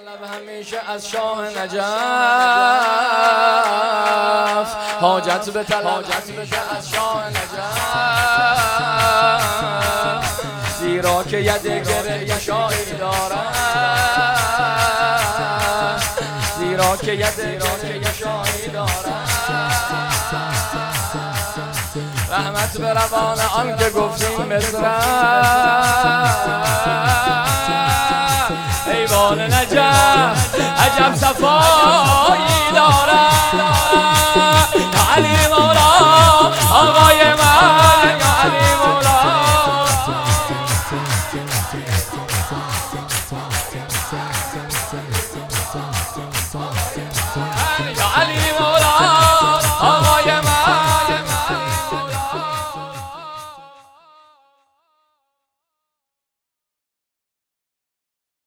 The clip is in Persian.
همیشه از شاه نجف حاجت به طلب از شاه نجف، زیرا که ید گره شاهی دارد، زیرا که ید گره شاهی دارد. رحمت به روان آن که گفتیم مصرع، ایوان نجف عجب صفا